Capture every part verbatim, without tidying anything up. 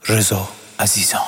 رضا عزیزان.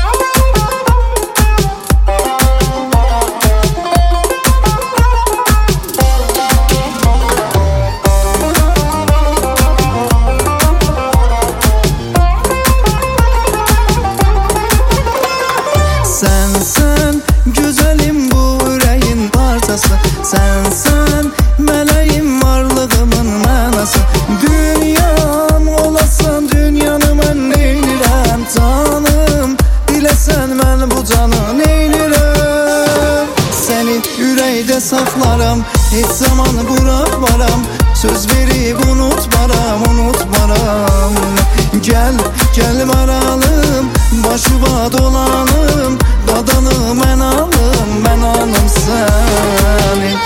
Sensen güzelim bu yüreğin parçası, sensen meleğim varlığımın manası. Dünyam olasan dünyanı ben neylirəm canım, bilesen ben bu canı neylirəm. Seni yüreğde saklarım, hiç zaman bırakmaram, söz verip unutmaram, unutmaram. Gel, gel varalım, başıma dolanım, dadanım ben alım, ben alım seni.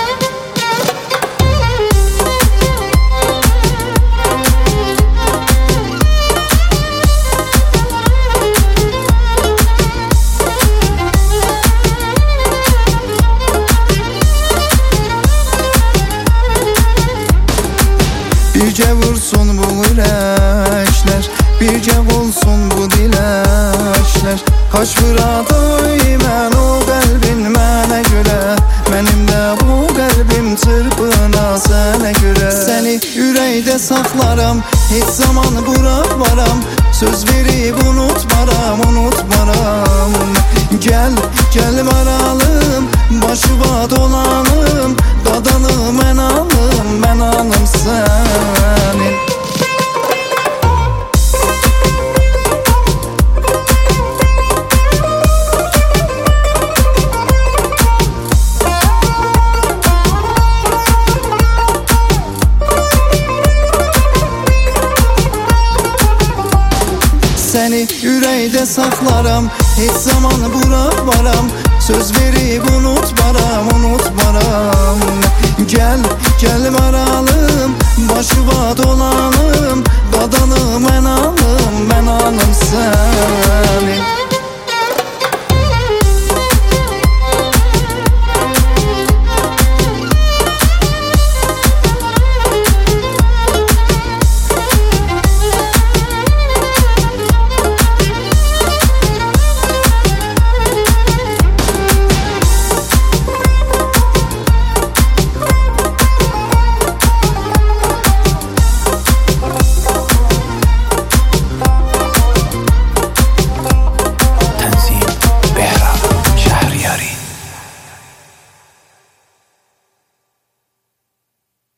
Birce vursun bu güneşler, birce olsun bu dileşler. Kaç fıratay mən o qəlbin mənə görə, mənim də bu qəlbim çırpına sənə görə. Səni ürəkdə saxlaram, heç zaman bırakmaram, söz verib unutmaram, unutmaram. Gel, gel varalım, başıma dolanım, dadanım mən alım, mən alım səni. Seni yüreğde saklarım, hiç zaman bırakmaram, söz verip unutmaram, unutmaram. Gel, gel varalım, başıma dolanım, dadanım ben alım, ben alım sen.